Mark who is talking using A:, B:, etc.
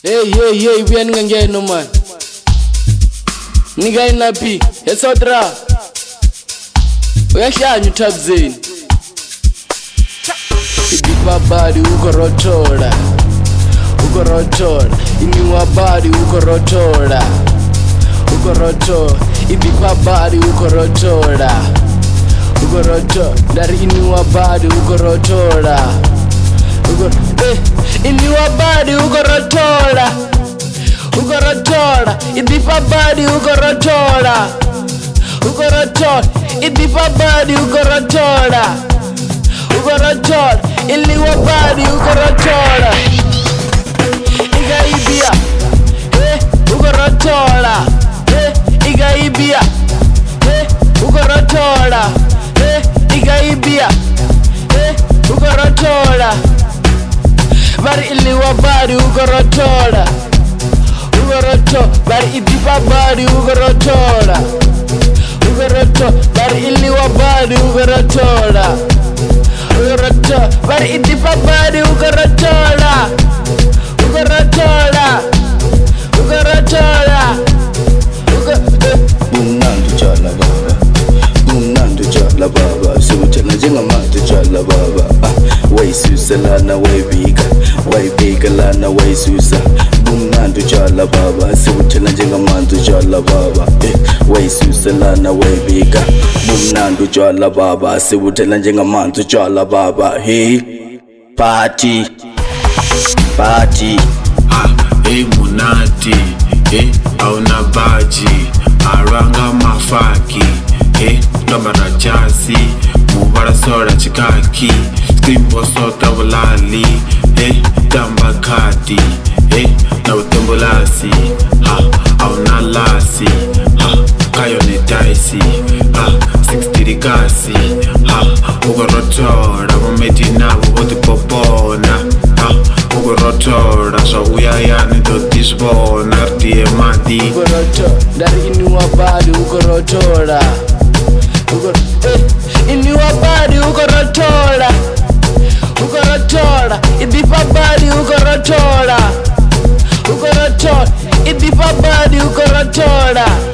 A: Hey, we ain't gonna get no man. Nigga in napi, it's all dra. We are here on top zone. Idipa body, ukorotora. Inywa body, ukorotora. Idipa body, ukorotora. Dari inywa body, ukorotora. Inywa body, ukorotora. Idipa body, ukorotora. Idipa body, ukorotora. Iliwa body, ukorotora. Igaibia, ukorotora. Igaibia, ukorotora. Igaibia, ukorotora. Bari iliwa body, ukorotora. Bari idipa body, ukorotora. Bari iliwa body, ukorotora. Bari idipa body, ukorotora.
B: Bumnando jala baba, siwutshela njengamanzi jala baba. Wayisusa lana wayibika lana wayisusa. Bumnando jala baba, siwutshela njengamanzi jala baba. Wayisusa lana wayibika. Bumnando jala baba, siwutshela njengamanzi jala baba. Hey, party.
C: Hey Munati, hey auna baji, aranga mafaki, hey ndomara chasi, mubara sora chikaki, skrimbo sota walali, hey tamba kati, hey na utombolasi, auna lasi, kayo ni daisi, 60 rikasi, ukorotora, wamedina waboti popona, ukorotora, so uyayani dotisbona, artie mati.
A: Dari inywa body, ukorotora. Inywa body, ukorotora. Idipa body, ukorotora. Idipa body, ukorotora.